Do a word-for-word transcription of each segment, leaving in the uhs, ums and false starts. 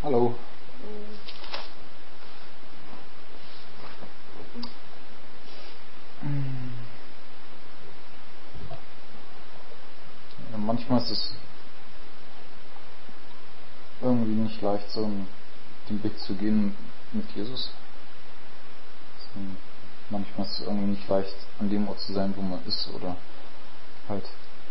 Hallo. Ja, manchmal ist es irgendwie nicht leicht, so den Weg zu gehen mit Jesus. So, manchmal ist es irgendwie nicht leicht, an dem Ort zu sein, wo man ist, oder halt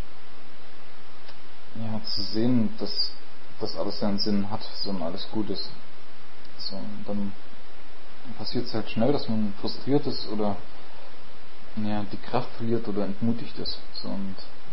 ja, zu sehen, dass das alles seinen Sinn hat, so und alles gut ist. So, und dann passiert es halt schnell, dass man frustriert ist oder ja, die Kraft verliert oder entmutigt ist. So, und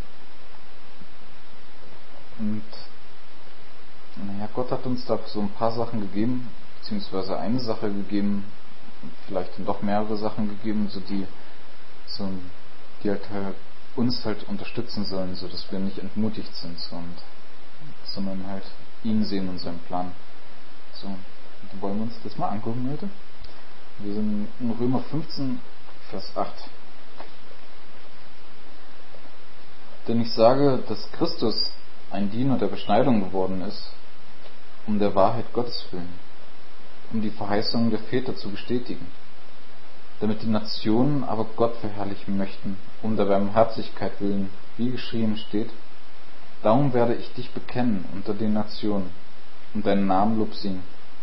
und naja, Gott hat uns da so ein paar Sachen gegeben, beziehungsweise eine Sache gegeben, vielleicht dann doch mehrere Sachen gegeben, so die so die halt, halt uns halt unterstützen sollen, so dass wir nicht entmutigt sind, so, und, sondern halt ihn sehen und seinen Plan. So, und wollen wir uns das mal angucken heute? Wir sind in Römer fünfzehn, Vers acht. Denn ich sage, dass Christus ein Diener der Beschneidung geworden ist, um der Wahrheit Gottes willen, um die Verheißungen der Väter zu bestätigen, damit die Nationen aber Gott verherrlichen möchten, um der Barmherzigkeit willen, wie geschrieben steht: Darum werde ich dich bekennen unter den Nationen und deinen Namen Lob singen.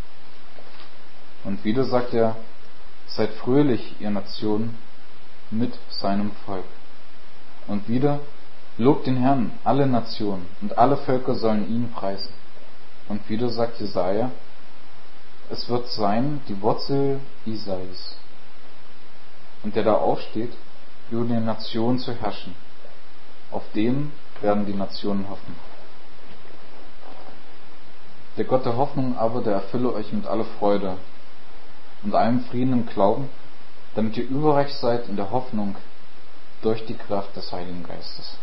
Und wieder sagt er: Seid fröhlich, ihr Nationen, mit seinem Volk. Und wieder: Lobt den Herrn, alle Nationen, und alle Völker sollen ihn preisen. Und wieder sagt Jesaja: Es wird sein die Wurzel Isais, und der da aufsteht, über die Nationen zu herrschen. Auf dem werden die Nationen hoffen. Der Gott der Hoffnung aber, der erfülle euch mit aller Freude und allem Frieden im Glauben, damit ihr überreich seid in der Hoffnung durch die Kraft des Heiligen Geistes.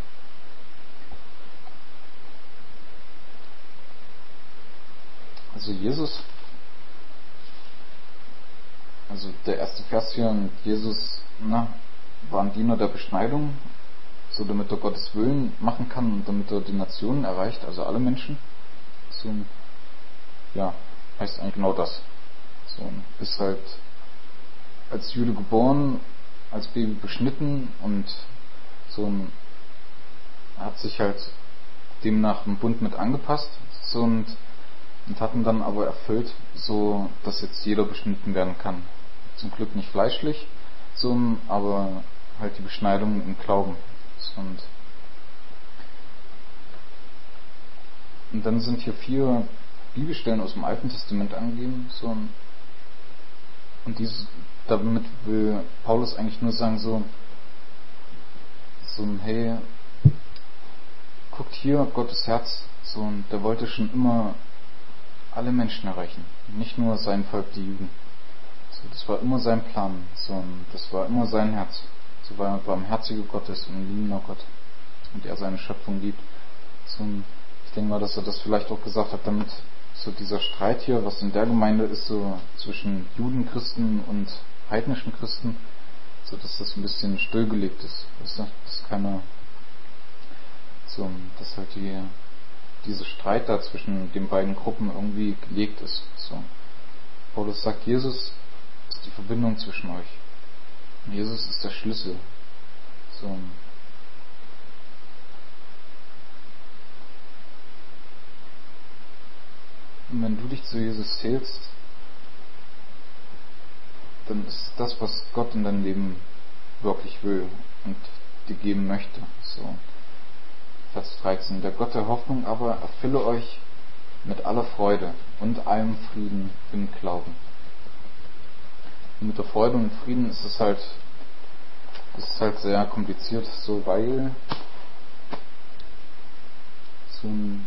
Also Jesus, also der erste Vers hier, Jesus na, war ein Diener der Beschneidung, so damit er Gottes Willen machen kann und damit er die Nationen erreicht, also alle Menschen. So, ja, heißt eigentlich genau das. So, ist halt als Jude geboren, als Baby beschnitten und so hat sich halt demnach einen Bund mit angepasst, so, und und hatten dann aber erfüllt, so dass jetzt jeder beschnitten werden kann. Zum Glück nicht fleischlich, so, aber halt die Beschneidung im Glauben. Und, und dann sind hier vier Bibelstellen aus dem Alten Testament angegeben, so, und dieses, damit will Paulus eigentlich nur sagen, so, so hey, guckt hier, Gottes Herz, so, und der wollte schon immer alle Menschen erreichen, nicht nur sein Volk, die Juden. So, das war immer sein Plan, so, das war immer sein Herz. So, weil er barmherziger Gott ist und ein liebender Gott und er seine Schöpfung liebt. So, ich denke mal, dass er das vielleicht auch gesagt hat, damit so dieser Streit hier, was in der Gemeinde ist, so zwischen Judenchristen und heidnischen Christen, so dass das ein bisschen stillgelegt ist, weißt du? Dass keiner, so, dass halt die dieser Streit da zwischen den beiden Gruppen irgendwie gelegt ist. So. Paulus sagt, Jesus ist die Verbindung zwischen euch. Jesus ist der Schlüssel. So. Und wenn du dich zu Jesus zählst, dann ist das, was Gott in deinem Leben wirklich will und dir geben möchte. So. Vers dreizehn. Der Gott der Hoffnung aber erfülle euch mit aller Freude und allem Frieden im Glauben. Und mit der Freude und Frieden ist es halt, ist es halt sehr kompliziert, so, weil so ein,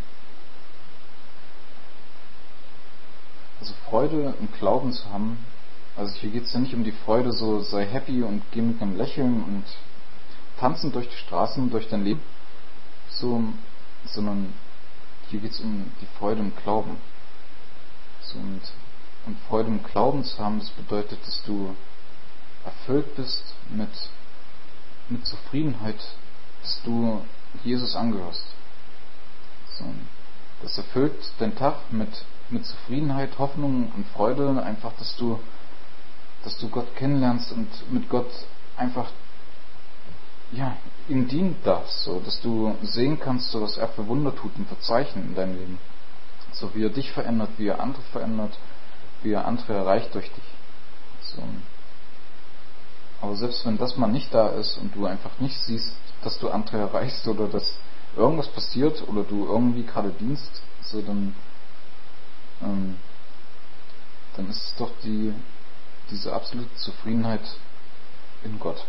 also Freude im Glauben zu haben, also hier geht es ja nicht um die Freude, so sei happy und geh mit einem Lächeln und tanzen durch die Straßen, durch dein Leben, so, sondern hier geht es um die Freude im Glauben. So, und, und Freude im Glauben zu haben, das bedeutet, dass du erfüllt bist mit, mit Zufriedenheit, dass du Jesus angehörst. So, das erfüllt deinen Tag mit mit Zufriedenheit, Hoffnung und Freude einfach, dass du, dass du Gott kennenlernst und mit Gott einfach, ja, ihm dienen darfst, so, dass du sehen kannst, so was er für Wunder tut und für Zeichen in deinem Leben. So wie er dich verändert, wie er andere verändert, wie er andere erreicht durch dich. So. Aber selbst wenn das mal nicht da ist und du einfach nicht siehst, dass du andere erreichst oder dass irgendwas passiert oder du irgendwie gerade dienst, so dann, ähm, dann ist es doch die, diese absolute Zufriedenheit in Gott.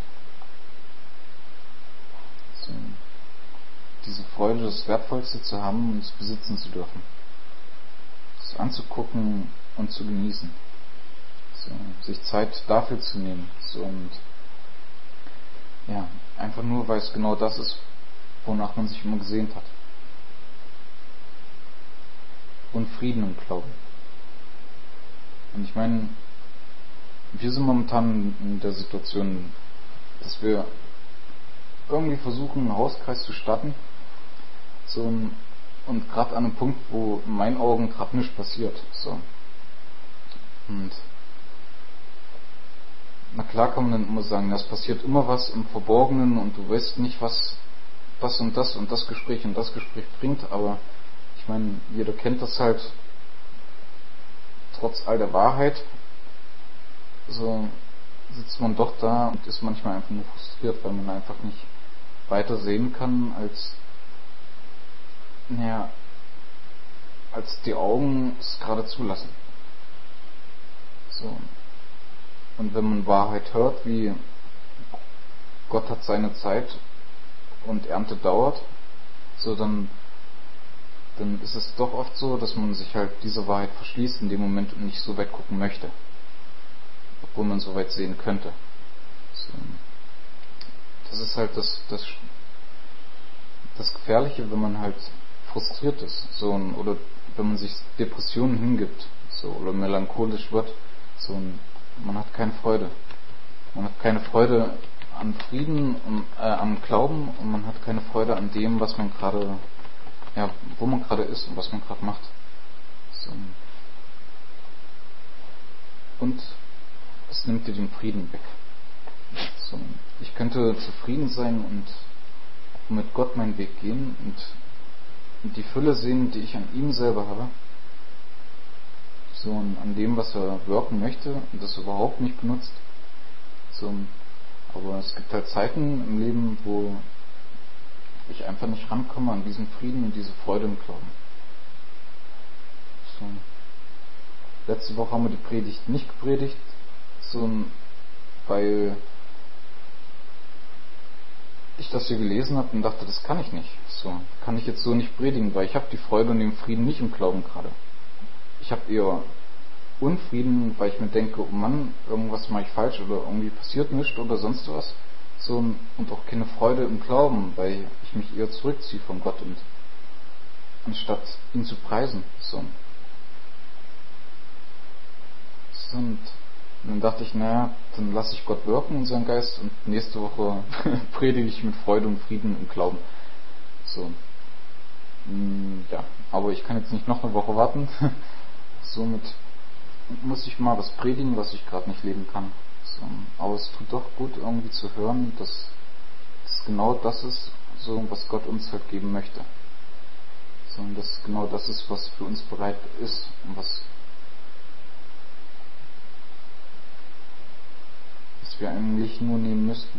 So. Diese Freude, das Wertvollste zu haben und es besitzen zu dürfen. Es anzugucken und zu genießen. So, sich Zeit dafür zu nehmen. So, und ja, einfach nur, weil es genau das ist, wonach man sich immer gesehnt hat. Und Frieden im Glauben. Und ich meine, wir sind momentan in der Situation, dass wir irgendwie versuchen, einen Hauskreis zu starten. So, und gerade an einem Punkt, wo in meinen Augen gerade nichts passiert. So. Und na klar kann man dann immer sagen, das passiert immer was im Verborgenen und du weißt nicht, was das und das und das Gespräch und das Gespräch bringt, aber ich meine, jeder kennt das halt, trotz all der Wahrheit, so sitzt man doch da und ist manchmal einfach nur frustriert, weil man einfach nicht weiter sehen kann, als naja, als die Augen es gerade zulassen. So. Und wenn man Wahrheit hört, wie Gott hat seine Zeit und Ernte dauert, so dann, dann ist es doch oft so, dass man sich halt dieser Wahrheit verschließt in dem Moment und nicht so weit gucken möchte. Obwohl man so weit sehen könnte. So. Das ist halt das, das, das Gefährliche, wenn man halt frustriert ist, so, oder wenn man sich Depressionen hingibt, so, oder melancholisch wird, so, man hat keine Freude. Man hat keine Freude an Frieden, und, äh, am Glauben und man hat keine Freude an dem, was man gerade, ja, wo man gerade ist und was man gerade macht. So. Und es nimmt dir den Frieden weg. So. Ich könnte zufrieden sein und mit Gott meinen Weg gehen und, und die Fülle sehen, die ich an ihm selber habe. So, an dem, was er wirken möchte und das überhaupt nicht benutzt. So, aber es gibt halt Zeiten im Leben, wo ich einfach nicht rankomme an diesen Frieden und diese Freude im Glauben. So. Letzte Woche haben wir die Predigt nicht gepredigt, so, weil ich das hier gelesen habe und dachte, das kann ich nicht. So, kann ich jetzt so nicht predigen, weil ich habe die Freude und den Frieden nicht im Glauben gerade. Ich habe eher Unfrieden, weil ich mir denke, oh Mann, irgendwas mache ich falsch oder irgendwie passiert nichts oder sonst was. So, und auch keine Freude im Glauben, weil ich mich eher zurückziehe von Gott und anstatt ihn zu preisen. So. So, und dann dachte ich, naja, dann lasse ich Gott wirken in seinem Geist und nächste Woche predige ich mit Freude und Frieden im Glauben. So. Ja, aber ich kann jetzt nicht noch eine Woche warten. Somit muss ich mal was predigen, was ich gerade nicht leben kann. So, aber es tut doch gut irgendwie zu hören, dass es genau das ist, so was Gott uns halt geben möchte. So, und dass genau das ist, was für uns bereit ist und was, was wir eigentlich nur nehmen müssten.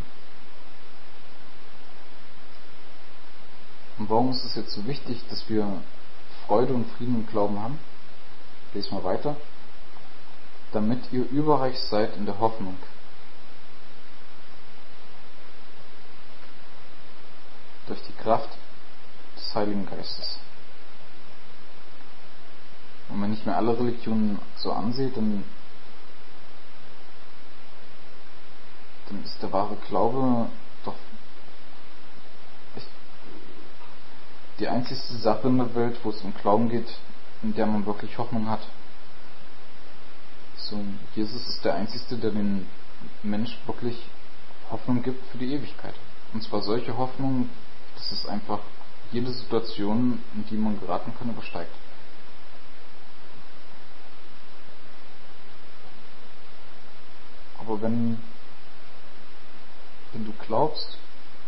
Und warum ist es jetzt so wichtig, dass wir Freude und Frieden im Glauben haben? Ich lese mal weiter. Damit ihr überreich seid in der Hoffnung. Durch die Kraft des Heiligen Geistes. Und wenn ich mir alle Religionen so ansehe, dann, dann ist der wahre Glaube doch echt die einzigste Sache in der Welt, wo es um Glauben geht, in der man wirklich Hoffnung hat. So, Jesus ist der Einzige, der den Mensch wirklich Hoffnung gibt für die Ewigkeit. Und zwar solche Hoffnung, dass es einfach jede Situation, in die man geraten kann, übersteigt. Aber wenn, wenn du glaubst,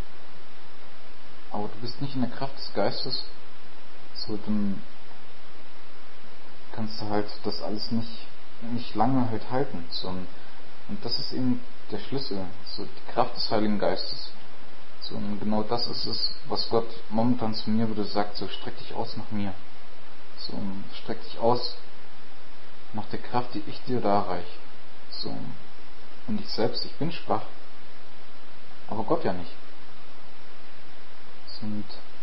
aber du bist nicht in der Kraft des Geistes, so dann kannst du halt das alles nicht, nicht lange halt halten. So, und das ist eben der Schlüssel, so die Kraft des Heiligen Geistes. So, und genau das ist es, was Gott momentan zu mir würde sagt, so streck dich aus nach mir. So, streck dich aus nach der Kraft, die ich dir da reiche. So, und ich selbst, ich bin schwach, aber Gott ja nicht. So, und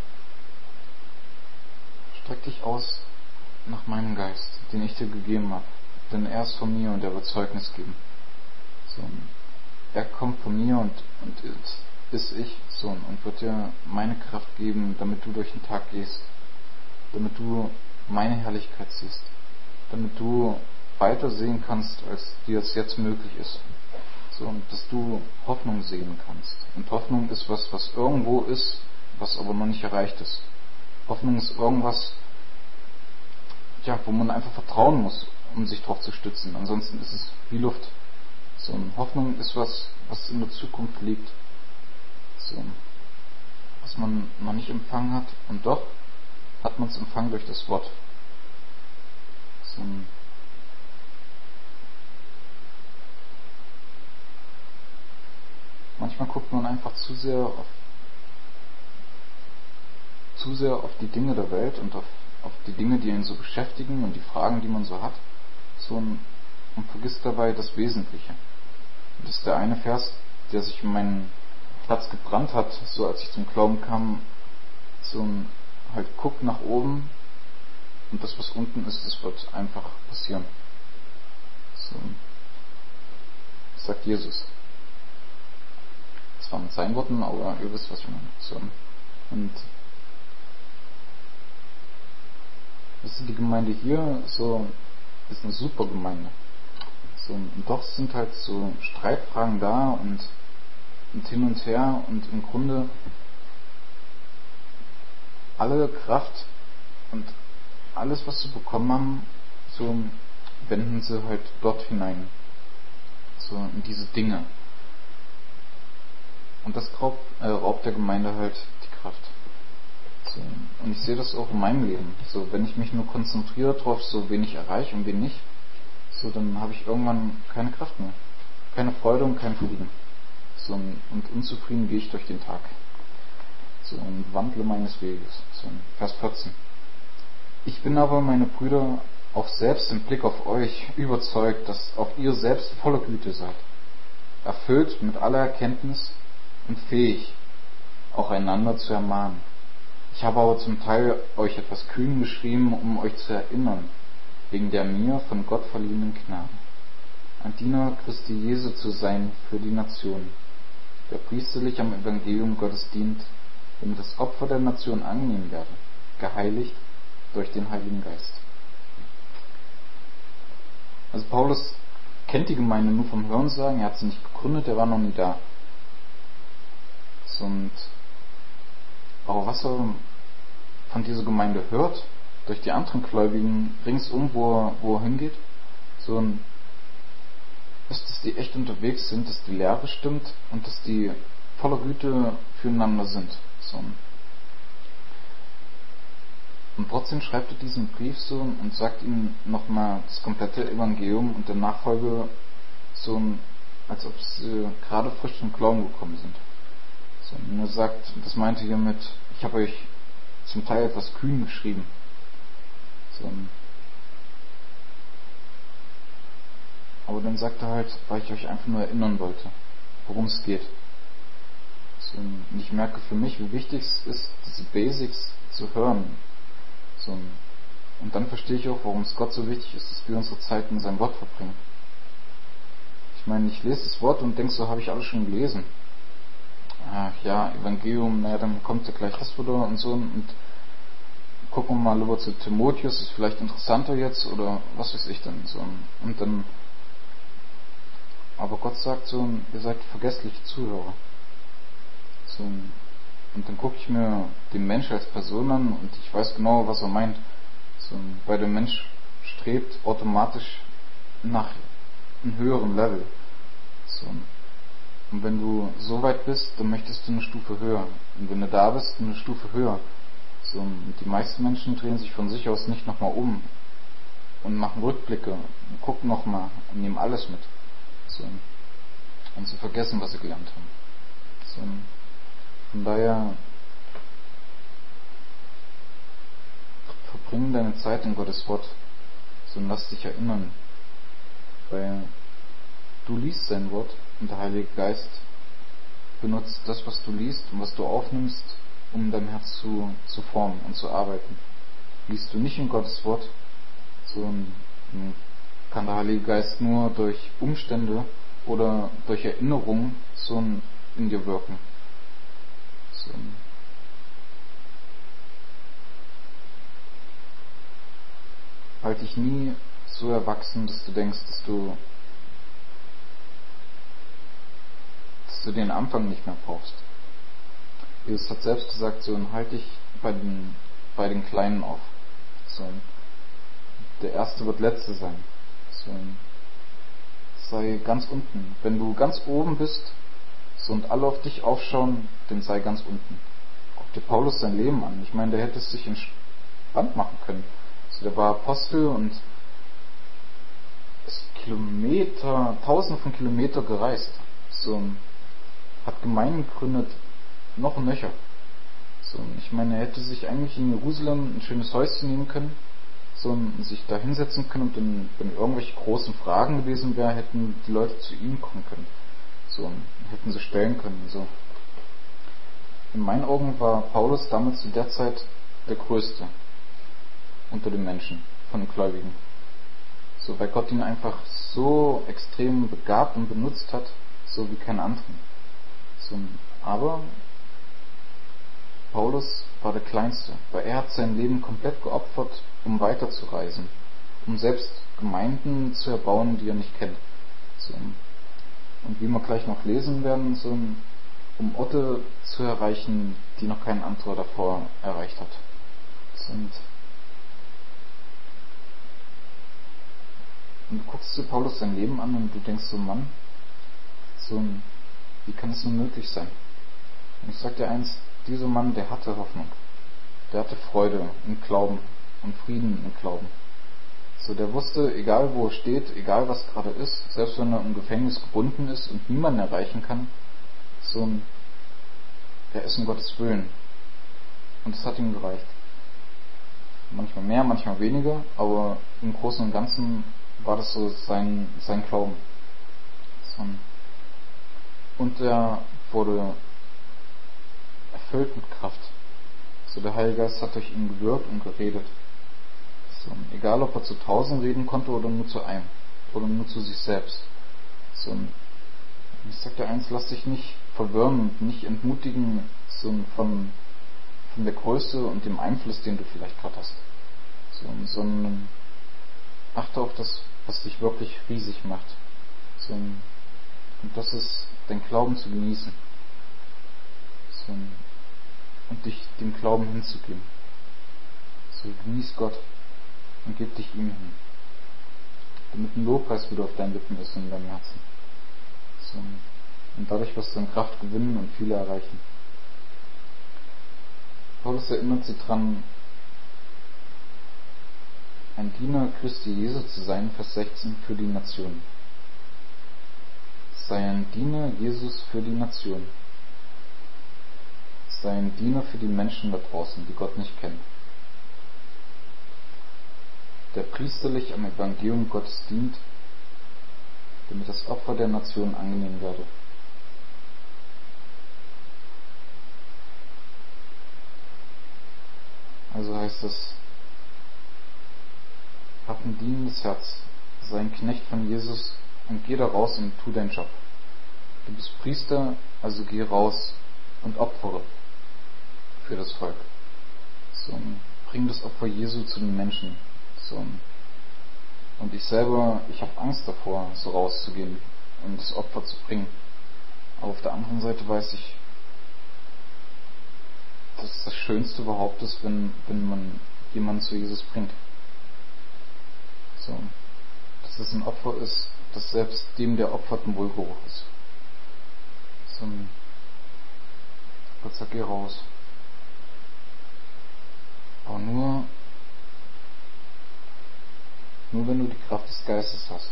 streck dich aus nach meinem Geist, den ich dir gegeben habe. Denn er ist von mir und er wird Zeugnis geben. So, er kommt von mir und, und ist, ist ich, so, und wird dir meine Kraft geben, damit du durch den Tag gehst, damit du meine Herrlichkeit siehst, damit du weiter sehen kannst, als dir es jetzt möglich ist. So, und dass du Hoffnung sehen kannst. Und Hoffnung ist was, was irgendwo ist, was aber noch nicht erreicht ist. Hoffnung ist irgendwas, ja, wo man einfach vertrauen muss, um sich drauf zu stützen. Ansonsten ist es wie Luft. So, und Hoffnung ist was, was in der Zukunft liegt. So, was man noch nicht empfangen hat, und doch hat man es empfangen durch das Wort. So, manchmal guckt man einfach zu sehr auf zu sehr auf die Dinge der Welt und auf, auf die Dinge, die einen so beschäftigen und die Fragen, die man so hat, so ein, und vergisst dabei das Wesentliche. Und das ist der eine Vers, der sich in meinen Herz gebrannt hat, so als ich zum Glauben kam, so ein, halt guck nach oben und das, was unten ist, das wird einfach passieren. So, das sagt Jesus. Das war mit seinen Worten, aber ihr wisst, was ich meine. So, und wisst ihr, die Gemeinde hier so ist eine super Gemeinde. So, und doch sind halt so Streitfragen da und, und hin und her und im Grunde alle Kraft und alles, was sie bekommen haben, so wenden sie halt dort hinein. So in diese Dinge. Und das raubt, äh, raubt der Gemeinde halt die Kraft. So, und ich sehe das auch in meinem Leben. So, wenn ich mich nur konzentriere darauf, so wen ich erreiche und wen nicht, so dann habe ich irgendwann keine Kraft mehr. Keine Freude und kein Frieden. So, und unzufrieden gehe ich durch den Tag. So, und wandle meines Weges. So, Vers vierzehn. Ich bin aber, meine Brüder, auch selbst im Blick auf euch überzeugt, dass auch ihr selbst voller Güte seid, erfüllt mit aller Erkenntnis und fähig, auch einander zu ermahnen. Ich habe aber zum Teil euch etwas kühn geschrieben, um euch zu erinnern, wegen der mir von Gott verliehenen Gnade, ein Diener Christi Jesu zu sein für die Nation, der priesterlich am Evangelium Gottes dient, damit das Opfer der Nation angenehm werde, geheiligt durch den Heiligen Geist. Also Paulus kennt die Gemeinde nur vom Hörensagen, er hat sie nicht gegründet, er war noch nie da. Und aber was er von dieser Gemeinde hört, durch die anderen Gläubigen ringsum, wo er, wo er hingeht, so ein, ist, dass die echt unterwegs sind, dass die Lehre stimmt und dass die voller Güte füreinander sind. So ein, und trotzdem schreibt er diesen Brief so und sagt ihm nochmal das komplette Evangelium und der Nachfolge so, als ob sie gerade frisch zum Glauben gekommen sind. So, und er sagt, das meinte hier mit, ich habe euch zum Teil etwas kühn geschrieben. So, aber dann sagt er halt, weil ich euch einfach nur erinnern wollte, worum es geht. So, und ich merke für mich, wie wichtig es ist, diese Basics zu hören. So, und dann verstehe ich auch, warum es Gott so wichtig ist, dass wir unsere Zeit in seinem Wort verbringen. Ich meine, ich lese das Wort und denke, so habe ich alles schon gelesen. Ach ja, Evangelium, naja, dann kommt ja gleich das wieder und so, und gucken wir mal lieber zu Timotheus, ist vielleicht interessanter jetzt, oder was weiß ich denn, so, und dann, aber Gott sagt so, ihr seid vergessliche Zuhörer. So, und dann gucke ich mir den Mensch als Person an und ich weiß genau, was er meint. So, weil der Mensch strebt automatisch nach einem höheren Level. So. Und wenn du so weit bist, dann möchtest du eine Stufe höher. Und wenn du da bist, eine Stufe höher. So. Und die meisten Menschen drehen sich von sich aus nicht nochmal um und machen Rückblicke und gucken nochmal und nehmen alles mit. So. Und sie vergessen, was sie gelernt haben. So. Von daher verbring deine Zeit in Gottes Wort. So, und lass dich erinnern. Weil du liest sein Wort und der Heilige Geist benutzt das, was du liest und was du aufnimmst, um dein Herz zu, zu formen und zu arbeiten. Liest du nicht in Gottes Wort, so kann der Heilige Geist nur durch Umstände oder durch Erinnerungen so in dir wirken. So. Halt dich nie so erwachsen, dass du denkst, dass du dass du den Anfang nicht mehr brauchst. Jesus hat selbst gesagt, so, halt dich bei den, bei den Kleinen auf. So, der Erste wird Letzte sein. So, sei ganz unten. Wenn du ganz oben bist, so, und alle auf dich aufschauen, dann sei ganz unten. Guck dir Paulus sein Leben an. Ich meine, der hätte es sich entspannt machen können. So, der war Apostel und ist Kilometer, tausende von Kilometer gereist. So, hat Gemeinden gegründet, noch ein Nöcher. So, ich meine, er hätte sich eigentlich in Jerusalem ein schönes Häuschen nehmen können, so, und sich da hinsetzen können, und dann, wenn irgendwelche großen Fragen gewesen wären, hätten die Leute zu ihm kommen können. So, und hätten sie stellen können. So. In meinen Augen war Paulus damals zu der Zeit der Größte unter den Menschen, von den Gläubigen. So, weil Gott ihn einfach so extrem begabt und benutzt hat, so wie keinen anderen. So, aber Paulus war der Kleinste, weil er hat sein Leben komplett geopfert, um weiterzureisen, um selbst Gemeinden zu erbauen, die er nicht kennt. So, und wie wir gleich noch lesen werden, so, um Orte zu erreichen, die noch kein anderer davor erreicht hat. So, und, und du guckst dir Paulus sein Leben an und du denkst so, Mann, so, wie kann es nur möglich sein? Und ich sag dir eins, dieser Mann, der hatte Hoffnung. Der hatte Freude im Glauben und Frieden im Glauben. So, der wusste, egal wo er steht, egal was gerade ist, selbst wenn er im Gefängnis gebunden ist und niemanden erreichen kann, so, er ist um Gottes Willen. Und das hat ihm gereicht. Manchmal mehr, manchmal weniger, aber im Großen und Ganzen war das so sein, sein Glauben. So. Und er wurde erfüllt mit Kraft. So, der Heilige Geist hat durch ihn gewirkt und geredet. So, egal ob er zu tausend reden konnte oder nur zu einem. Oder nur zu sich selbst. So, ich sag dir eins, lass dich nicht verwirren und nicht entmutigen so, von, von der Größe und dem Einfluss, den du vielleicht gerade hast. So, sondern achte auf das, was dich wirklich riesig macht. So, und das ist, dein Glauben zu genießen. So, und dich dem Glauben hinzugeben. So, genieß Gott und gib dich ihm hin. Damit ein Lobpreis wieder auf deinen Lippen ist und in deinem Herzen. So, und dadurch wirst du an Kraft gewinnen und viele erreichen. Paulus erinnert sie dran, ein Diener Christi Jesu zu sein, Vers sechzehn, für die Nation. Sei ein Diener Jesus für die Nation. Sei ein Diener für die Menschen da draußen, die Gott nicht kennen. Der priesterlich am Evangelium Gottes dient, damit das Opfer der Nation angenehm werde. Also heißt es, hab ein dienendes Herz, sei ein Knecht von Jesus und geh da raus und tu deinen Job. Du bist Priester, also geh raus und opfere für das Volk. So, bring das Opfer Jesu zu den Menschen. So, und ich selber, ich habe Angst davor, so rauszugehen und das Opfer zu bringen. Aber auf der anderen Seite weiß ich, dass das Schönste überhaupt ist, wenn, wenn man jemanden zu Jesus bringt. So, das dass es ein Opfer ist, dass selbst dem, der opfert, ein Wohlgeruch ist. So ein Gott sagt, geh raus. Aber nur, nur wenn du die Kraft des Geistes hast.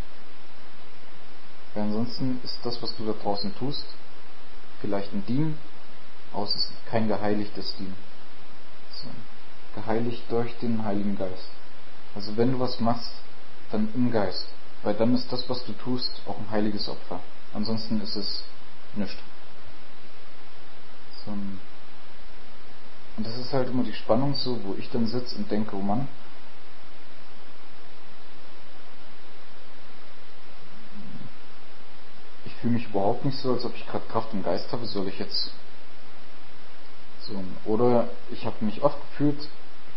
Weil ansonsten ist das, was du da draußen tust, vielleicht ein Dienen, aber es ist kein geheiligtes Dienen. So, geheiligt durch den Heiligen Geist. Also wenn du was machst, dann im Geist. Weil dann ist das, was du tust, auch ein heiliges Opfer. Ansonsten ist es nichts. So, und das ist halt immer die Spannung so, wo ich dann sitze und denke, oh Mann, ich fühle mich überhaupt nicht so, als ob ich gerade Kraft im Geist habe, soll ich jetzt so, oder ich habe mich oft gefühlt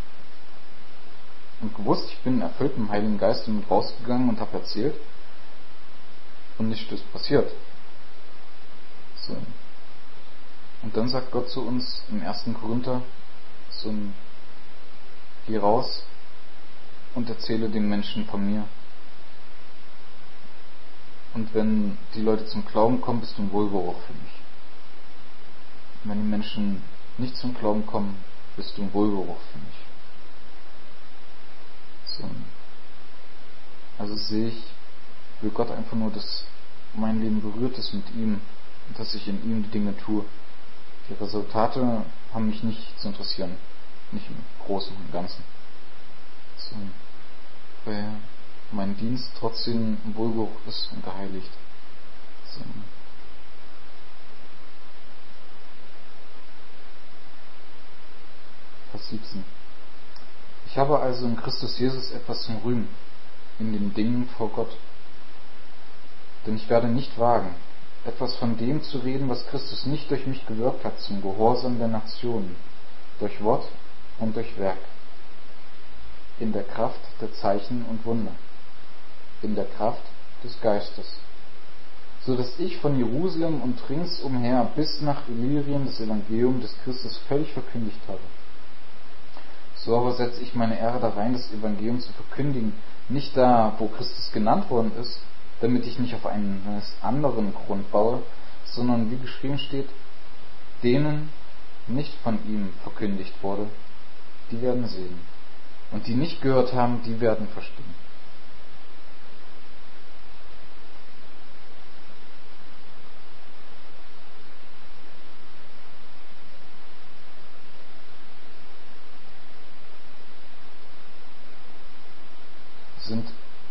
und gewusst, ich bin erfüllt mit dem Heiligen Geist und bin rausgegangen und habe erzählt und nichts ist passiert. So. Und dann sagt Gott zu uns im ersten Korinther so ein, geh raus und erzähle den Menschen von mir. Und wenn die Leute zum Glauben kommen, bist du ein Wohlgeruch für mich. Und wenn die Menschen nicht zum Glauben kommen, bist du ein Wohlgeruch für mich. So. Also sehe ich, will Gott einfach nur, dass mein Leben berührt ist mit ihm und dass ich in ihm die Dinge tue. Die Resultate haben mich nicht zu interessieren. Nicht im Großen und Ganzen. So. Weil mein Dienst trotzdem ein Wohlgeruch ist und geheiligt. So. Vers siebzehn. Ich habe also in Christus Jesus etwas zum Rühmen, in den Dingen vor Gott. Denn ich werde nicht wagen, etwas von dem zu reden, was Christus nicht durch mich gewirkt hat, zum Gehorsam der Nationen, durch Wort und durch Werk, in der Kraft der Zeichen und Wunder, in der Kraft des Geistes, so dass ich von Jerusalem und ringsumher bis nach Illyrien das Evangelium des Christus völlig verkündigt habe. So aber setze ich meine Ehre da rein, das Evangelium zu verkündigen, nicht da, wo Christus genannt worden ist, damit ich nicht auf einen anderen Grund baue, sondern wie geschrieben steht, denen nicht von ihm verkündigt wurde, die werden sehen. Und die nicht gehört haben, die werden verstehen. Sind,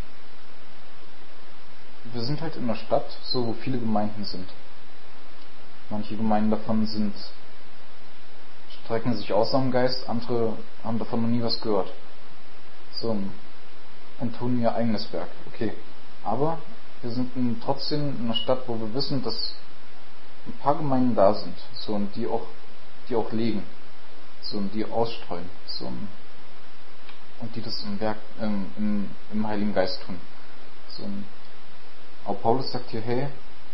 wir sind halt in einer Stadt, so wo viele Gemeinden sind. Manche Gemeinden davon sind, strecken sich aus am Geist, andere haben davon noch nie was gehört. So, und tun ihr eigenes Werk. Okay. Aber wir sind in, trotzdem in einer Stadt, wo wir wissen, dass ein paar Gemeinden da sind, so, und die auch, die auch legen, so, und die ausstreuen, so, und die das im Werk, ähm, im, im Heiligen Geist tun. So, aber Paulus sagt hier, hey,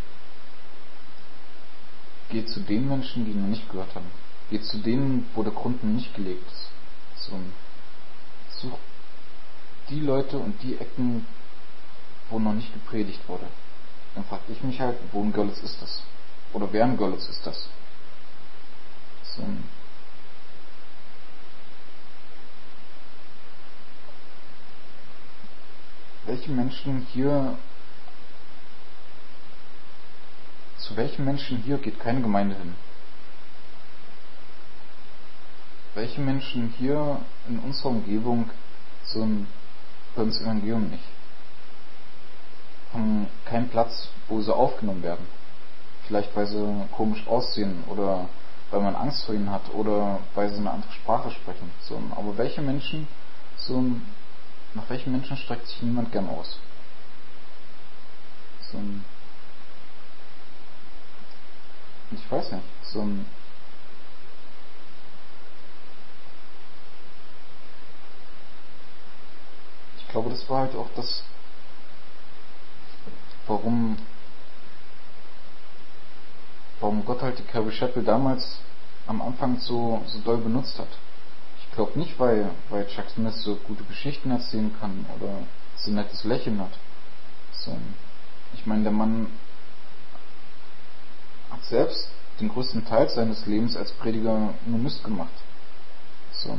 geh zu den Menschen, die noch nicht gehört haben. Geh zu denen, wo der Grund noch nicht gelegt ist. So, such die Leute und die Ecken, wo noch nicht gepredigt wurde. Dann frage ich mich halt, wo in Görlitz ist das? Oder wer in Görlitz ist das? So, welche Menschen hier, zu welchen Menschen hier geht keine Gemeinde hin? Welche Menschen hier in unserer Umgebung so ein, hören das Evangelium nicht? Haben keinen Platz, wo sie aufgenommen werden. Vielleicht weil sie komisch aussehen oder weil man Angst vor ihnen hat oder weil sie eine andere Sprache sprechen. So, aber welche Menschen, so, nach welchen Menschen streckt sich niemand gern aus? So, ich weiß nicht, so ein ich glaube, das war halt auch das, warum warum Gott halt die Calvary Chapel damals am Anfang so, so doll benutzt hat. Ich glaube nicht, weil, weil Chuck Smith so gute Geschichten erzählen kann oder so ein nettes Lächeln hat. So, ich meine, der Mann hat selbst den größten Teil seines Lebens als Prediger nur Mist gemacht. So.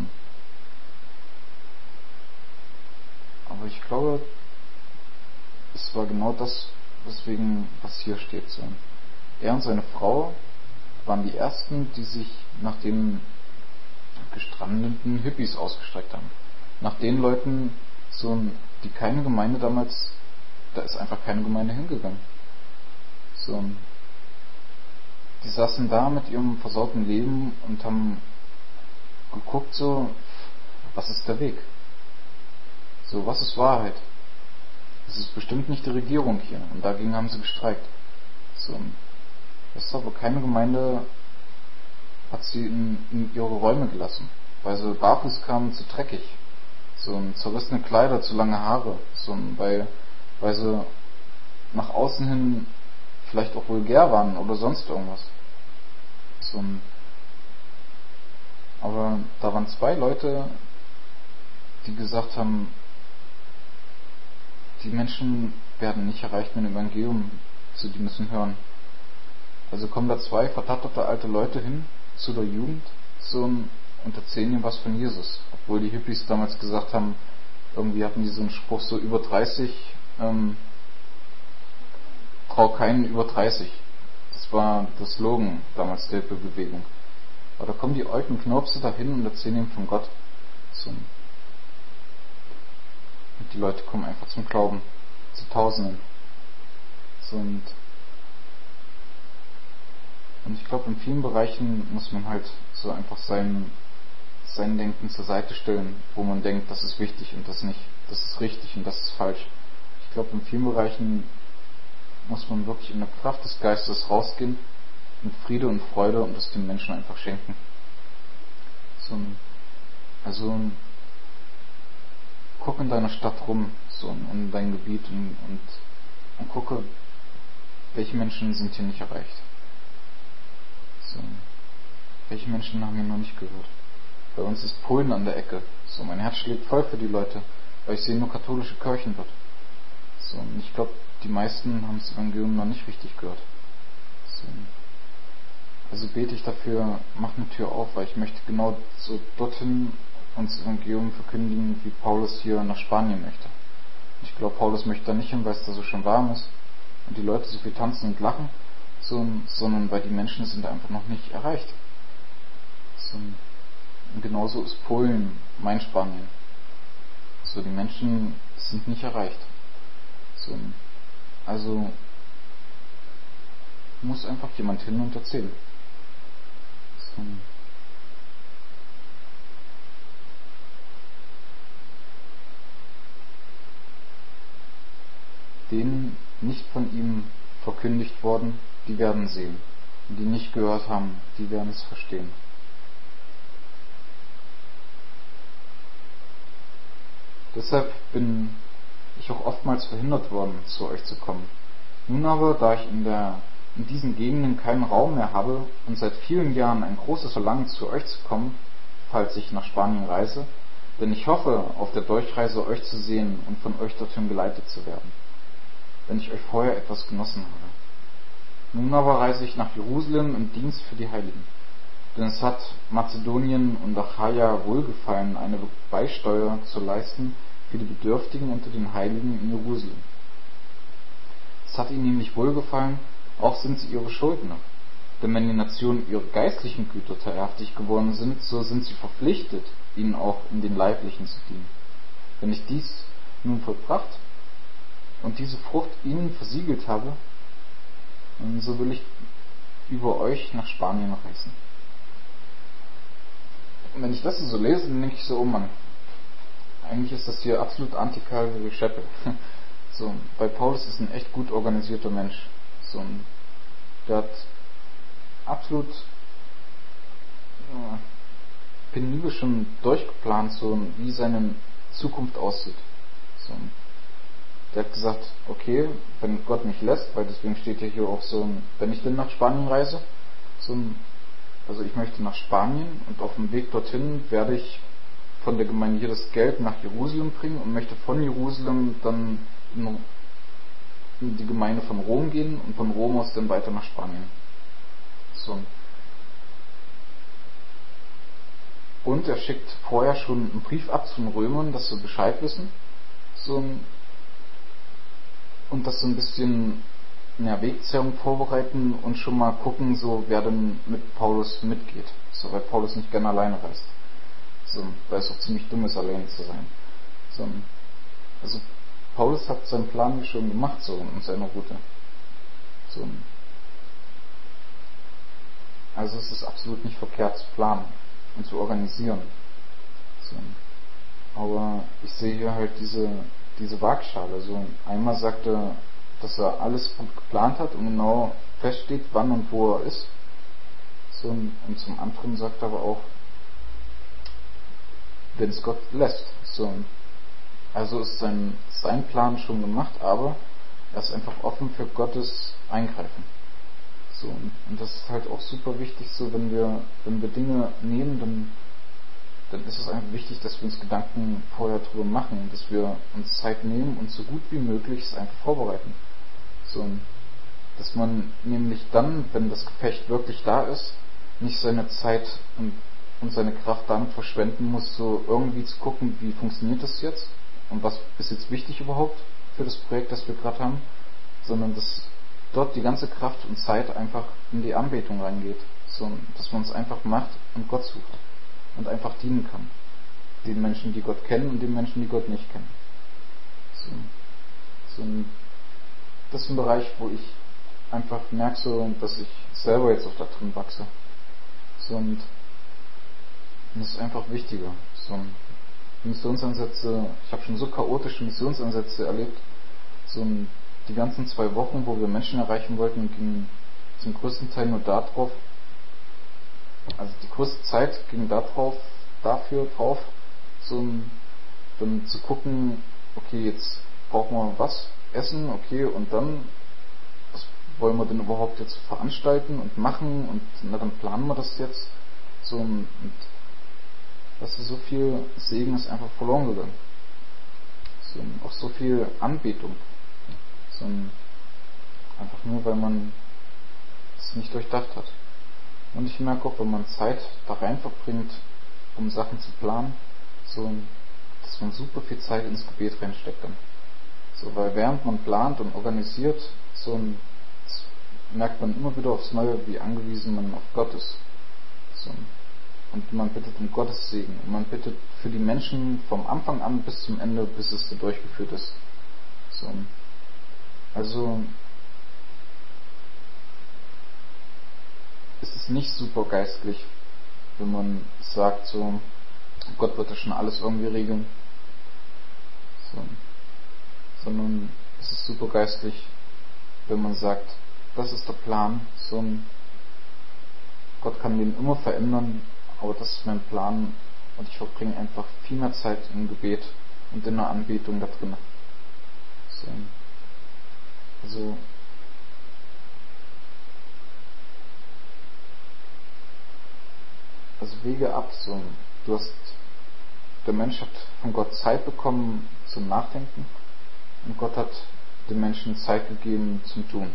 Aber ich glaube, es war genau das, weswegen, was hier steht. So. Er und seine Frau waren die ersten, die sich nach den gestrandeten Hippies ausgestreckt haben. Nach den Leuten, so, die keine Gemeinde damals, da ist einfach keine Gemeinde hingegangen. So, die saßen da mit ihrem versauten Leben und haben geguckt, so, was ist der Weg? So, was ist Wahrheit? Es ist bestimmt nicht die Regierung hier. Und dagegen haben sie gestreikt. So, das ist aber keine Gemeinde, hat sie in, in ihre Räume gelassen, weil sie barfuß kamen, zu dreckig. So, zerrissene Kleider, zu lange Haare. So, weil, weil sie nach außen hin vielleicht auch vulgär waren oder sonst irgendwas. So, aber da waren zwei Leute, die gesagt haben, die Menschen werden nicht erreicht mit dem Evangelium, so, die müssen hören. Also kommen da zwei vertatterte alte Leute hin zu der Jugend, so, und erzählen ihm was von Jesus. Obwohl die Hippies damals gesagt haben, irgendwie hatten die so einen Spruch, so über dreißig, ähm, trau keinen über dreißig. Das war der Slogan damals der Bewegung. Aber da kommen die alten Knirpse dahin und erzählen ihm von Gott. So. Und die Leute kommen einfach zum Glauben. Zu Tausenden. So, und, und ich glaube, in vielen Bereichen muss man halt so einfach sein, sein Denken zur Seite stellen, wo man denkt, das ist wichtig und das nicht. Das ist richtig und das ist falsch. Ich glaube, in vielen Bereichen muss man wirklich in der Kraft des Geistes rausgehen, mit Friede und Freude und das den Menschen einfach schenken. So, also guck in deiner Stadt rum, so in dein Gebiet und, und, und gucke, welche Menschen sind hier nicht erreicht. So, welche Menschen haben hier noch nicht gehört. Bei uns ist Polen an der Ecke. So, mein Herz schlägt voll für die Leute, weil ich sehe nur katholische Kirchen dort. So, und ich glaube, die meisten haben das Evangelium noch nicht richtig gehört. So. Also bete ich dafür, mach eine Tür auf, weil ich möchte genau so dorthin uns Evangelium verkündigen, wie Paulus hier nach Spanien möchte. Ich glaube, Paulus möchte da nicht hin, weil es da so schön warm ist und die Leute so viel tanzen und lachen, so, sondern weil die Menschen sind da einfach noch nicht erreicht. So, und genauso ist Polen mein Spanien. So, die Menschen sind nicht erreicht. So, also muss einfach jemand hin und erzählen. So. Denen nicht von ihm verkündigt worden, die werden sehen. Und die nicht gehört haben, die werden es verstehen. Deshalb bin ich auch oftmals verhindert worden, zu euch zu kommen. Nun aber, da ich in, der, in diesen Gegenden keinen Raum mehr habe und seit vielen Jahren ein großes Verlangen, zu euch zu kommen, falls ich nach Spanien reise, denn ich hoffe, auf der Durchreise euch zu sehen und von euch dorthin geleitet zu werden, wenn ich euch vorher etwas genossen habe. Nun aber reise ich nach Jerusalem im Dienst für die Heiligen, denn es hat Mazedonien und Achaia wohlgefallen, eine Beisteuer zu leisten für die Bedürftigen unter den Heiligen in Jerusalem. Es hat ihnen nämlich wohlgefallen, auch sind sie ihre Schuldner. Denn wenn die Nationen ihre geistlichen Güter teilhaftig geworden sind, so sind sie verpflichtet, ihnen auch in den leiblichen zu dienen. Wenn ich dies nun vollbracht und diese Frucht ihnen versiegelt habe, so will ich über euch nach Spanien reisen. Und wenn ich das so lese, dann denke ich so, oh Mann, eigentlich ist das hier absolut anti-Calvary Chapel. So, bei Paulus ist ein echt gut organisierter Mensch. So, der hat absolut ja, penibel schon durchgeplant, so wie seine Zukunft aussieht. So, der hat gesagt, okay, wenn Gott mich lässt, weil deswegen steht ja hier auch so, wenn ich denn nach Spanien reise, so, also ich möchte nach Spanien und auf dem Weg dorthin werde ich von der Gemeinde hier das Geld nach Jerusalem bringen und möchte von Jerusalem dann in die Gemeinde von Rom gehen und von Rom aus dann weiter nach Spanien. So. Und er schickt vorher schon einen Brief ab zu den Römern, dass sie Bescheid wissen. So. Und das so ein bisschen ja, Wegzerrung vorbereiten und schon mal gucken, so wer denn mit Paulus mitgeht. So, weil Paulus nicht gerne alleine reist. So, weil es auch ziemlich dumm ist, alleine zu sein. So, also Paulus hat seinen Plan schon gemacht, so in seiner Route. So. Also es ist absolut nicht verkehrt zu planen und zu organisieren. So. Aber ich sehe hier halt diese, diese Waagschale. So, einmal sagt er, dass er alles gut geplant hat und genau feststeht, wann und wo er ist. So, und zum anderen sagt er aber auch, wenn es Gott lässt. So. Also ist sein, sein Plan schon gemacht, aber er ist einfach offen für Gottes Eingreifen. So, und das ist halt auch super wichtig, so wenn wir, wenn wir Dinge nehmen, dann, dann ist es einfach wichtig, dass wir uns Gedanken vorher drüber machen, dass wir uns Zeit nehmen und so gut wie möglich es einfach vorbereiten. So, dass man nämlich dann, wenn das Gefecht wirklich da ist, nicht seine Zeit und, und seine Kraft damit verschwenden muss, so irgendwie zu gucken, wie funktioniert das jetzt und was ist jetzt wichtig überhaupt für das Projekt, das wir gerade haben, sondern dass dort die ganze Kraft und Zeit einfach in die Anbetung reingeht, so, dass man es einfach macht und Gott sucht und einfach dienen kann. Den Menschen, die Gott kennen und den Menschen, die Gott nicht kennen. So, so, das ist ein Bereich, wo ich einfach merke, so, dass ich selber jetzt auch da drin wachse. So, und das ist einfach wichtiger. So, Missionsansätze, ich habe schon so chaotische Missionsansätze erlebt, so die ganzen zwei Wochen, wo wir Menschen erreichen wollten, ging zum größten Teil nur darauf, also die größte Zeit ging darauf, dafür drauf, so dann zu gucken, okay, jetzt brauchen wir was, essen, okay, und dann, was wollen wir denn überhaupt jetzt veranstalten und machen und na, dann planen wir das jetzt, so, und weißt du, so viel Segen ist einfach verloren gegangen. So, auch so viel Anbetung. So, einfach nur, weil man es nicht durchdacht hat. Und ich merke auch, wenn man Zeit da rein verbringt, um Sachen zu planen, so, dass man super viel Zeit ins Gebet reinsteckt dann. So, weil während man plant und organisiert, so merkt man immer wieder aufs Neue, wie angewiesen man auf Gott ist. So, und man bittet um Gottes Segen. Und man bittet für die Menschen vom Anfang an bis zum Ende, bis es so durchgeführt ist. So. Also ist es nicht super geistlich, wenn man sagt, so, Gott wird das schon alles irgendwie regeln. So. Sondern es ist super geistlich, wenn man sagt, das ist der Plan. So, Gott kann den immer verändern, aber das ist mein Plan und ich verbringe einfach viel mehr Zeit im Gebet und in der Anbetung da drin. So. Also also Wege ab, so, du hast, der Mensch hat von Gott Zeit bekommen zum Nachdenken und Gott hat dem Menschen Zeit gegeben zum Tun.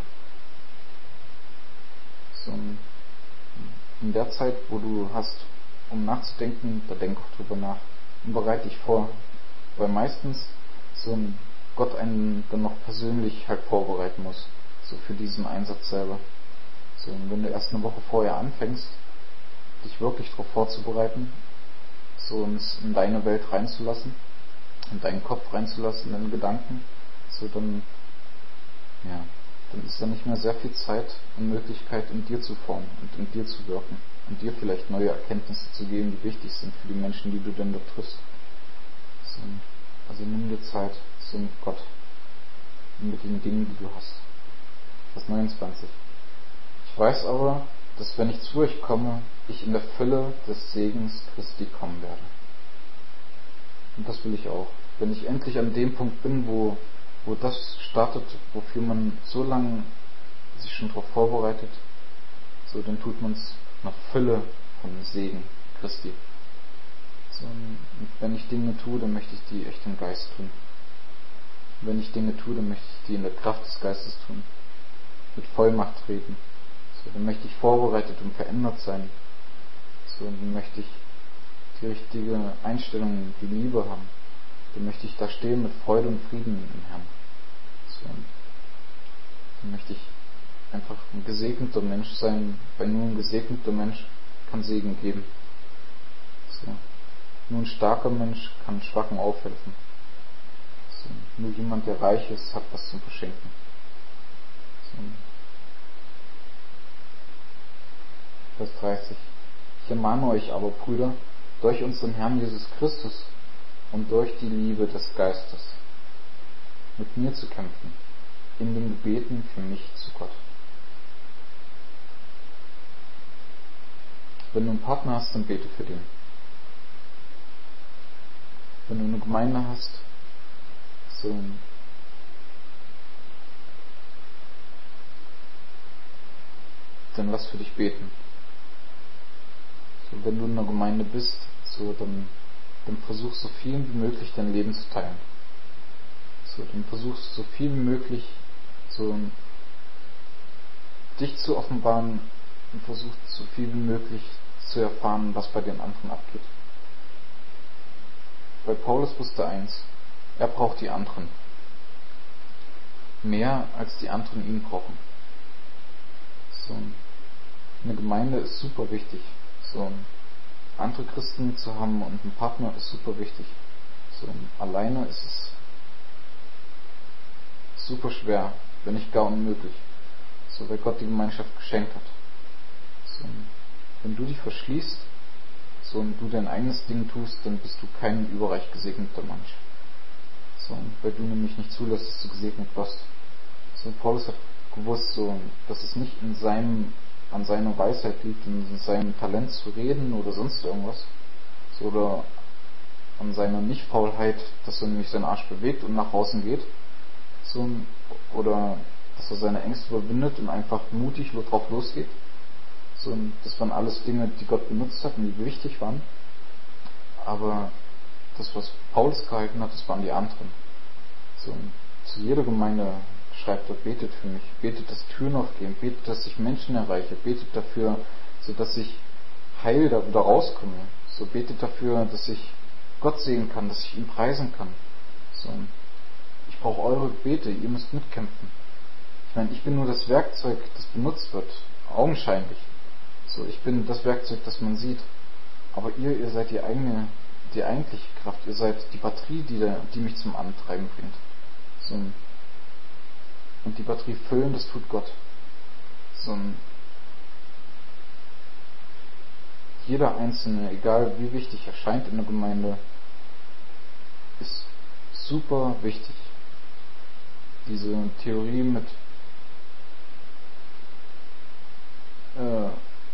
So, in der Zeit, wo du hast, um nachzudenken, da denk auch drüber nach und bereite dich vor, weil meistens so ein Gott einen dann noch persönlich halt vorbereiten muss, so für diesen Einsatz selber. So, und wenn du erst eine Woche vorher anfängst, dich wirklich darauf vorzubereiten, so uns in deine Welt reinzulassen, in deinen Kopf reinzulassen, in deine Gedanken, so dann, ja, dann ist da nicht mehr sehr viel Zeit und Möglichkeit, in dir zu formen und in dir zu wirken und dir vielleicht neue Erkenntnisse zu geben, die wichtig sind für die Menschen, die du denn dort triffst. So, also nimm dir Zeit, so mit Gott und mit den Dingen, die du hast. Vers neunundzwanzig. Ich weiß aber, dass wenn ich zu euch komme, ich in der Fülle des Segens Christi kommen werde. Und das will ich auch. Wenn ich endlich an dem Punkt bin, wo, wo das startet, wofür man so lange sich schon darauf vorbereitet, so dann tut man es nach Fülle von Segen Christi. So, und wenn ich Dinge tue, dann möchte ich die echt im Geist tun. Und wenn ich Dinge tue, dann möchte ich die in der Kraft des Geistes tun. Mit Vollmacht reden. So, dann möchte ich vorbereitet und verändert sein. So, und dann möchte ich die richtige Einstellung, die Liebe haben. Dann möchte ich da stehen mit Freude und Frieden im Herrn. So, dann möchte ich einfach ein gesegneter Mensch sein, weil nur ein gesegneter Mensch kann Segen geben. So. Nur ein starker Mensch kann Schwachen aufhelfen. So. Nur jemand, der reich ist, hat was zum Verschenken. So. Vers dreißig. Ich ermahne euch aber, Brüder, durch unseren Herrn Jesus Christus und durch die Liebe des Geistes, mit mir zu kämpfen, in den Gebeten für mich zu Gott. Wenn du einen Partner hast, dann bete für den. Wenn du eine Gemeinde hast, so dann lass für dich beten. So, wenn du in einer Gemeinde bist, so dann, dann versuch so viel wie möglich dein Leben zu teilen. So, dann versuchst so viel wie möglich so dich zu offenbaren und versuch so viel wie möglich zu erfahren, was bei den anderen abgeht. Bei Paulus wusste eins, er braucht die anderen. Mehr als die anderen ihn brauchen. So, eine Gemeinde ist super wichtig. So, andere Christen zu haben und einen Partner ist super wichtig. So, alleine ist es super schwer, wenn nicht gar unmöglich. So, weil Gott die Gemeinschaft geschenkt hat. So, wenn du dich verschließt, so, und du dein eigenes Ding tust, dann bist du kein überreich gesegneter Mensch. So, weil du nämlich nicht zulässt, dass du gesegnet wirst. So, Paulus hat gewusst, so, dass es nicht in seinem, an seiner Weisheit liegt, in seinem Talent zu reden oder sonst irgendwas. So, oder an seiner Nicht-Faulheit, dass er nämlich seinen Arsch bewegt und nach außen geht. So, oder dass er seine Ängste überwindet und einfach mutig drauf losgeht. So, das waren alles Dinge, die Gott benutzt hat und die wichtig waren. Aber das, was Paulus gehalten hat, das waren die anderen. So, zu jeder Gemeinde schreibt er, betet für mich, betet, dass Türen aufgehen, betet, dass ich Menschen erreiche, betet dafür, so dass ich heil da wieder rauskomme. So, betet dafür, dass ich Gott sehen kann, dass ich ihn preisen kann. So, ich brauche eure Gebete, ihr müsst mitkämpfen. Ich meine, ich bin nur das Werkzeug, das benutzt wird, augenscheinlich. So, ich bin das Werkzeug, das man sieht. Aber ihr, ihr seid die eigene, die eigentliche Kraft. Ihr seid die Batterie, die, der, die mich zum Antreiben bringt. So, und die Batterie füllen, das tut Gott. So, jeder Einzelne, egal wie wichtig er scheint in der Gemeinde, ist super wichtig. Diese Theorie mit äh,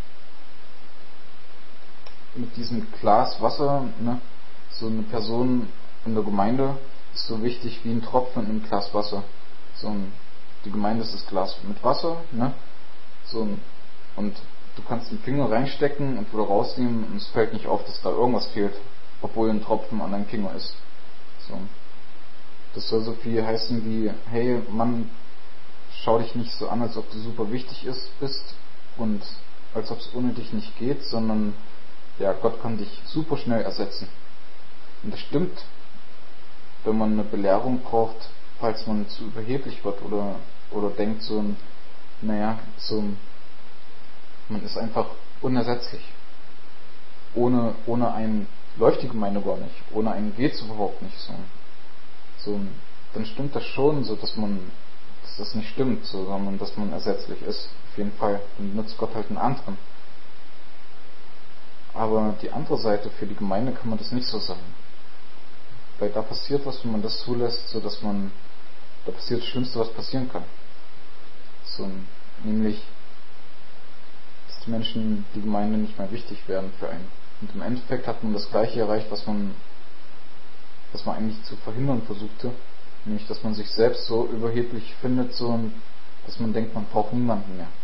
mit diesem Glas Wasser, ne? So eine Person in der Gemeinde ist so wichtig wie ein Tropfen in einem Glas Wasser. So ein, die Gemeinde ist das Glas mit Wasser, ne? So ein, und du kannst den Finger reinstecken und wieder rausnehmen und es fällt nicht auf, dass da irgendwas fehlt, obwohl ein Tropfen an deinem Finger ist. So. Das soll so viel heißen wie, hey Mann, schau dich nicht so an, als ob du super wichtig ist, bist und als ob es ohne dich nicht geht, sondern ja, Gott kann dich super schnell ersetzen. Und das stimmt, wenn man eine Belehrung braucht, falls man zu überheblich wird oder, oder denkt so, naja, so, man ist einfach unersetzlich. Ohne, ohne einen läuft die Gemeinde gar nicht. Ohne einen geht's überhaupt nicht so. So, dann stimmt das schon, so dass man, dass das nicht stimmt, so, sondern dass man ersetzlich ist. Auf jeden Fall. Dann nutzt Gott halt einen anderen. Aber die andere Seite, für die Gemeinde kann man das nicht so sagen. Weil da passiert was, wenn man das zulässt, so dass man, da passiert das Schlimmste, was passieren kann. So, nämlich, dass die Menschen, die Gemeinde nicht mehr wichtig werden für einen. Und im Endeffekt hat man das Gleiche erreicht, was man, was man eigentlich zu verhindern versuchte. Nämlich, dass man sich selbst so überheblich findet, so, dass man denkt, man braucht niemanden mehr.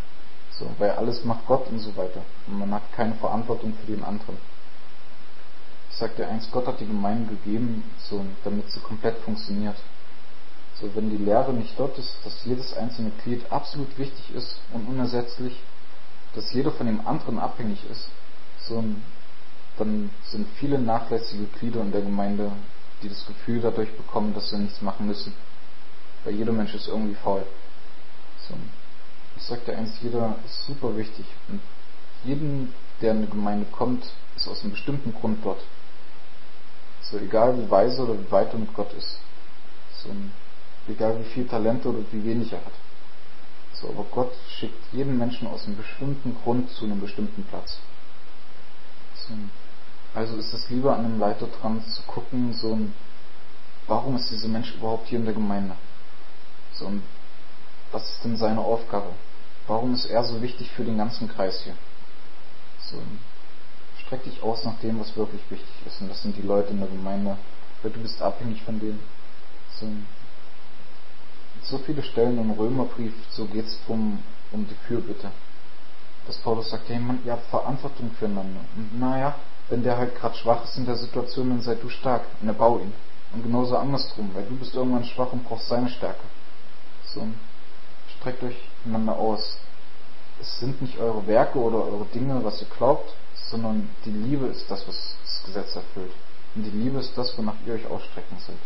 So, weil alles macht Gott und so weiter. Und man hat keine Verantwortung für den anderen. Ich sagte eins, Gott hat die Gemeinde gegeben, so, damit sie komplett funktioniert. So, wenn die Lehre nicht dort ist, dass jedes einzelne Glied absolut wichtig ist und unersetzlich, dass jeder von dem anderen abhängig ist, so, dann sind viele nachlässige Glieder in der Gemeinde, die das Gefühl dadurch bekommen, dass sie nichts machen müssen. Weil jeder Mensch ist irgendwie faul. So, ich sagte eins, jeder ist super wichtig. Und jeden, der in eine Gemeinde kommt, ist aus einem bestimmten Grund dort. So, egal wie weise oder wie weit er mit Gott ist. So, egal wie viel Talente oder wie wenig er hat. So, aber Gott schickt jeden Menschen aus einem bestimmten Grund zu einem bestimmten Platz. So, also ist es lieber an einem Leiter dran zu gucken, so, warum ist dieser Mensch überhaupt hier in der Gemeinde? So, was ist denn seine Aufgabe? Warum ist er so wichtig für den ganzen Kreis hier? So, streck dich aus nach dem, was wirklich wichtig ist. Und das sind die Leute in der Gemeinde, weil du bist abhängig von denen. So, so viele Stellen im Römerbrief, so geht es drum, um die Fürbitte. Dass Paulus sagt, hey Mann, ihr habt Verantwortung füreinander. Und naja, wenn der halt gerade schwach ist in der Situation, dann sei du stark und erbau ihn. Und genauso andersrum, weil du bist irgendwann schwach und brauchst seine Stärke. So, streckt euch einander aus. Es sind nicht eure Werke oder eure Dinge, was ihr glaubt, sondern die Liebe ist das, was das Gesetz erfüllt. Und die Liebe ist das, wonach ihr euch ausstrecken sollt.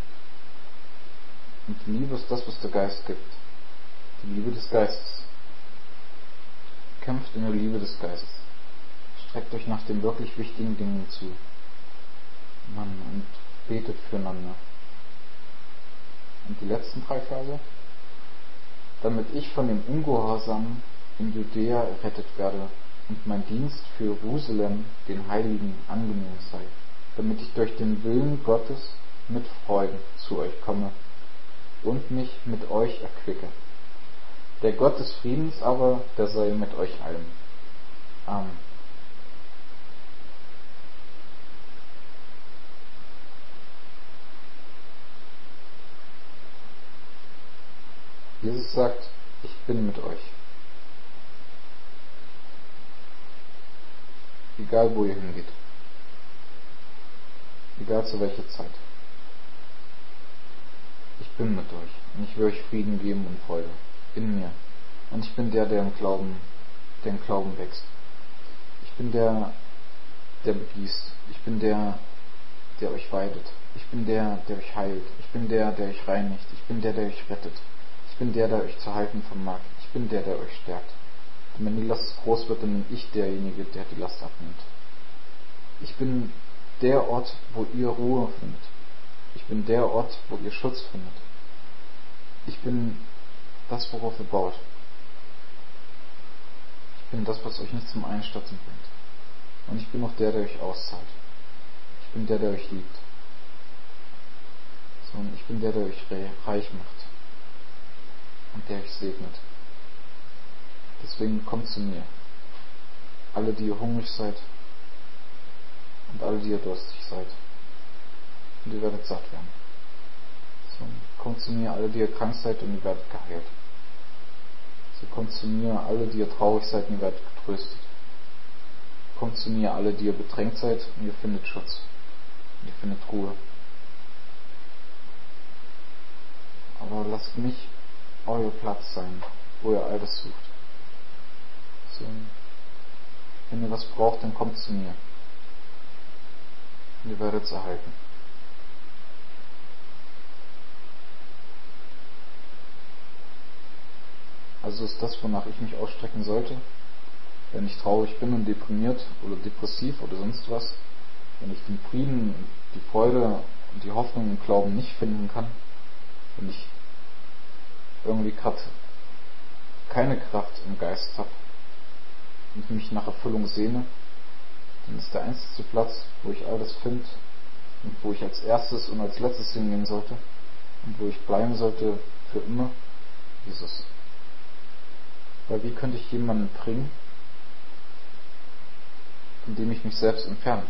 Und die Liebe ist das, was der Geist gibt. Die Liebe des Geistes. Kämpft in der Liebe des Geistes. Streckt euch nach den wirklich wichtigen Dingen zu. Mann, und betet füreinander. Und die letzten drei Verse. Damit ich von dem Ungehorsam in Judäa errettet werde und mein Dienst für Jerusalem den Heiligen angenehm sei, damit ich durch den Willen Gottes mit Freuden zu euch komme und mich mit euch erquicke. Der Gott des Friedens aber, der sei mit euch allen. Amen. Jesus sagt, ich bin mit euch. Egal wo ihr hingeht. Egal zu welcher Zeit. Ich bin mit euch und ich will euch Frieden geben und Freude in mir. Und ich bin der, der im Glauben, der im Glauben wächst. Ich bin der, der begießt. Ich bin der, der euch weidet. Ich bin der, der euch heilt. Ich bin der, der euch reinigt. Ich bin der, der euch rettet. Ich bin der, der euch zu halten vermag. Ich bin der, der euch stärkt. Und wenn die Last groß wird, dann bin ich derjenige, der die Last abnimmt. Ich bin der Ort, wo ihr Ruhe findet. Ich bin der Ort, wo ihr Schutz findet. Ich bin das, worauf ihr baut. Ich bin das, was euch nicht zum Einstürzen bringt. Und ich bin auch der, der euch auszahlt. Ich bin der, der euch liebt. So, und ich bin der, der euch reich macht. Und der euch segnet. Deswegen kommt zu mir. Alle, die ihr hungrig seid. Und alle, die ihr durstig seid. Und ihr werdet satt werden. So, kommt zu mir, alle, die ihr krank seid, und ihr werdet geheilt. So, kommt zu mir, alle, die ihr traurig seid, und ihr werdet getröstet. Kommt zu mir, alle, die ihr bedrängt seid, und ihr findet Schutz. Und ihr findet Ruhe. Aber lasst mich euer Platz sein, wo ihr all das sucht. So, wenn ihr was braucht, dann kommt zu mir. Und ihr werdet es erhalten. Also ist das, wonach ich mich ausstrecken sollte, wenn ich traurig bin und deprimiert oder depressiv oder sonst was, wenn ich den Frieden, die Freude und die Hoffnung im Glauben nicht finden kann, wenn ich irgendwie gerade keine Kraft im Geist habe und mich nach Erfüllung sehne, dann ist der einzige Platz, wo ich all das finde und wo ich als erstes und als letztes hingehen sollte und wo ich bleiben sollte für immer, Jesus. Weil wie könnte ich jemanden bringen, indem ich mich selbst entferne?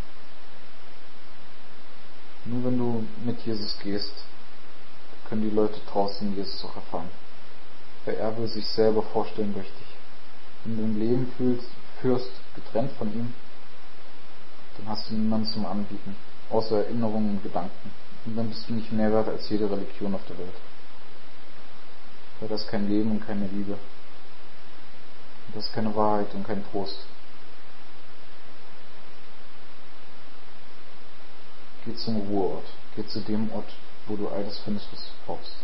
Nur wenn du mit Jesus gehst, können die Leute draußen Jesus auch erfahren. Weil er will sich selber vorstellen durch dich. Wenn du ein Leben fühlst, führst, getrennt von ihm, dann hast du niemanden zum Anbieten, außer Erinnerungen und Gedanken. Und dann bist du nicht mehr wert als jede Religion auf der Welt. Weil das ist kein Leben und keine Liebe. Und das ist keine Wahrheit und kein Trost. Geh zum Ruheort. Geh zu dem Ort, wo du all das findest, was du brauchst.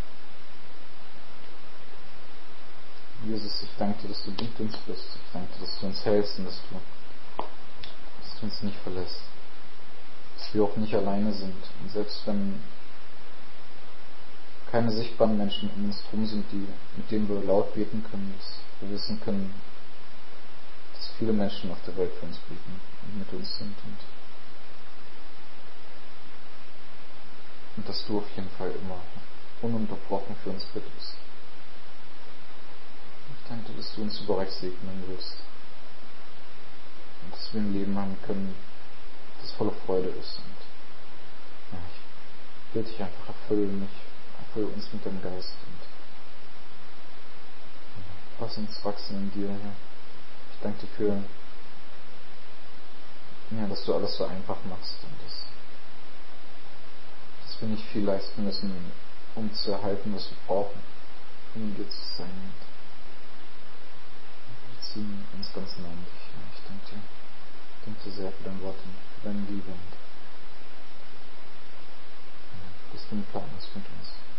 Jesus, ich danke dir, dass du mit uns bist. Ich danke dir, dass du uns hältst und dass du, dass du uns nicht verlässt. Dass wir auch nicht alleine sind. Und selbst wenn keine sichtbaren Menschen um uns herum sind, die, mit denen wir laut beten können, dass wir wissen können, dass viele Menschen auf der Welt für uns beten und mit uns sind. Und, und dass du auf jeden Fall immer ununterbrochen für uns bittest. Ich danke dir, dass du uns überreich segnen willst. Und dass wir ein Leben haben können, das voller Freude ist. Und ja, ich will dich einfach erfüllen, mich, erfülle uns mit deinem Geist. Und ja, lass uns wachsen in dir, Herr. Ich danke dir für, ja, dass du alles so einfach machst und dass, dass wir nicht viel leisten müssen, um zu erhalten, was wir brauchen, um in dir zu sein. Wir ziehen uns ganz nah an dich. Ja, ich danke dir. Ich danke dir sehr für dein Wort und für deine Liebe. Und, ja, dass du einen Plan hast mit uns.